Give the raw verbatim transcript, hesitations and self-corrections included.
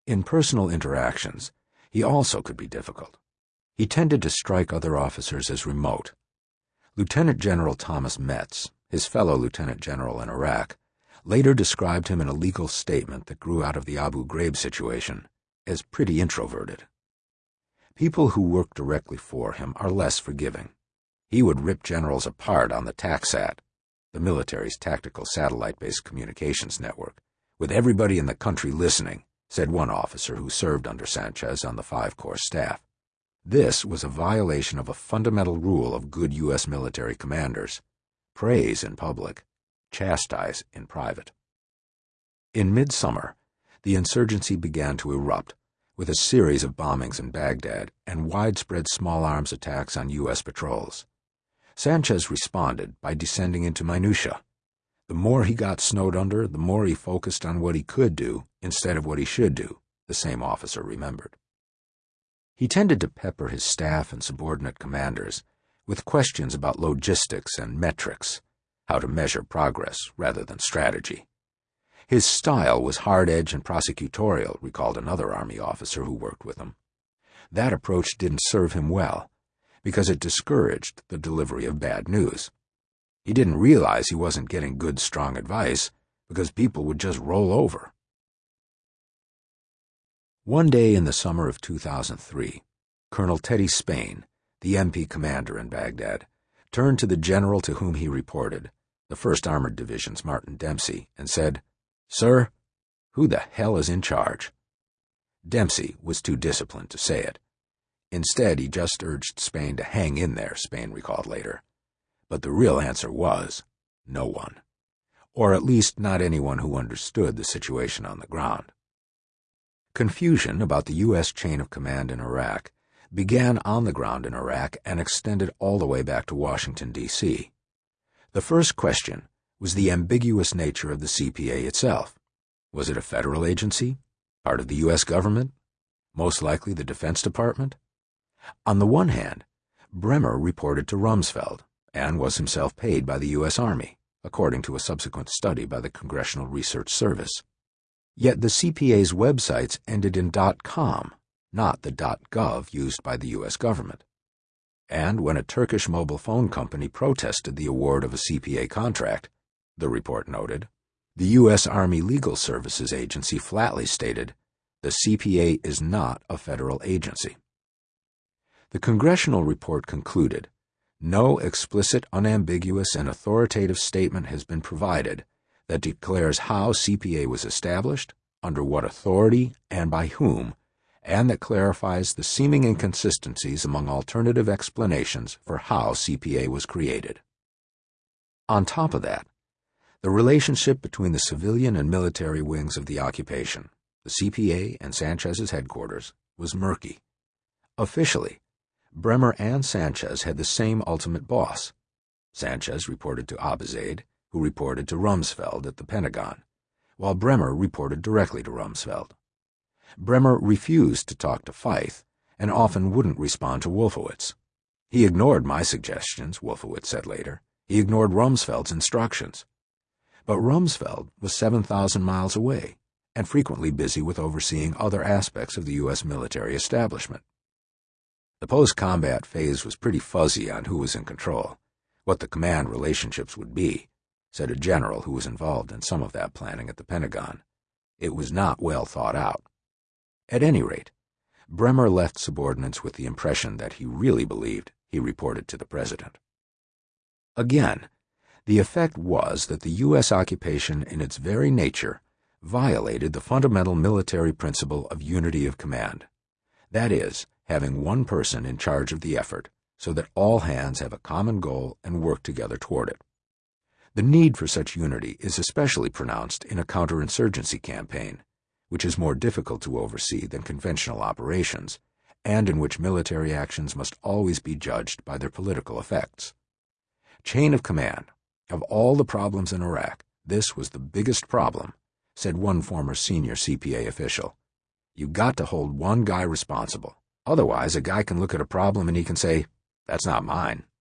In personal interactions, he also could be difficult. He tended to strike other officers as remote. Lieutenant General Thomas Metz, his fellow lieutenant general in Iraq, later described him in a legal statement that grew out of the Abu Ghraib situation as pretty introverted. People who work directly for him are less forgiving. He would rip generals apart on the TACSAT, the military's tactical satellite-based communications network, with everybody in the country listening, said one officer who served under Sanchez on the five-corps staff. This was a violation of a fundamental rule of good U S military commanders: praise in public, chastise in private. In midsummer, the insurgency began to erupt, with a series of bombings in Baghdad and widespread small arms attacks on U S patrols. Sanchez responded by descending into minutia. The more he got snowed under, the more he focused on what he could do instead of what he should do, the same officer remembered. He tended to pepper his staff and subordinate commanders with questions about logistics and metrics, how to measure progress rather than strategy. His style was hard-edged and prosecutorial, recalled another Army officer who worked with him. That approach didn't serve him well, because it discouraged the delivery of bad news. He didn't realize he wasn't getting good, strong advice, because people would just roll over. One day in the summer of two thousand three, Colonel Teddy Spain, the M P commander in Baghdad, turned to the general to whom he reported, the first Armored Division's Martin Dempsey, and said, "Sir, who the hell is in charge?" Dempsey was too disciplined to say it. Instead, he just urged Spain to hang in there, Spain recalled later. But the real answer was no one, or at least not anyone who understood the situation on the ground. Confusion about the U S chain of command in Iraq began on the ground in Iraq and extended all the way back to Washington, D C The first question was the ambiguous nature of the C P A itself. Was it a federal agency, part of the U S government, most likely the Defense Department? On the one hand, Bremer reported to Rumsfeld and was himself paid by the U S Army, according to a subsequent study by the Congressional Research Service. Yet the C P A's websites ended in .com, not the .gov used by the U S government. And when a Turkish mobile phone company protested the award of a C P A contract, the report noted, the U S Army Legal Services Agency flatly stated, the C P A is not a federal agency. The congressional report concluded, no explicit, unambiguous, and authoritative statement has been provided that declares how C P A was established, under what authority, and by whom, and that clarifies the seeming inconsistencies among alternative explanations for how C P A was created. On top of that, the relationship between the civilian and military wings of the occupation, the C P A and Sanchez's headquarters, was murky. Officially, Bremer and Sanchez had the same ultimate boss. Sanchez reported to Abizaid, who reported to Rumsfeld at the Pentagon, while Bremer reported directly to Rumsfeld. Bremer refused to talk to Feith and often wouldn't respond to Wolfowitz. He ignored my suggestions, Wolfowitz said later. He ignored Rumsfeld's instructions. But Rumsfeld was seven thousand miles away and frequently busy with overseeing other aspects of the U S military establishment. The post-combat phase was pretty fuzzy on who was in control, what the command relationships would be, said a general who was involved in some of that planning at the Pentagon. It was not well thought out. At any rate, Bremer left subordinates with the impression that he really believed he reported to the president. Again, the effect was that the U S occupation in its very nature violated the fundamental military principle of unity of command. That is, having one person in charge of the effort so that all hands have a common goal and work together toward it. The need for such unity is especially pronounced in a counterinsurgency campaign, which is more difficult to oversee than conventional operations, and in which military actions must always be judged by their political effects. Chain of command. Of all the problems in Iraq, this was the biggest problem, said one former senior C P A official. You got to hold one guy responsible. Otherwise, a guy can look at a problem and he can say, that's not mine,